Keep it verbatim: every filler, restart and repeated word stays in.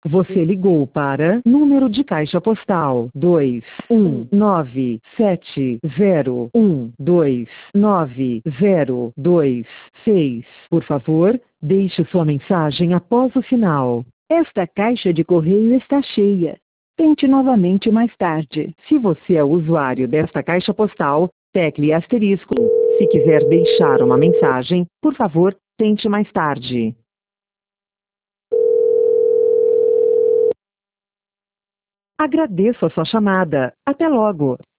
Você ligou para número de caixa postal dois um nove sete zero um dois nove zero dois seis. Por favor, deixe sua mensagem após o sinal. Esta caixa de correio está cheia. Tente novamente mais tarde. Se você é usuário desta caixa postal, tecle asterisco. Se quiser deixar uma mensagem, por favor, tente mais tarde. Agradeço a sua chamada. Até logo.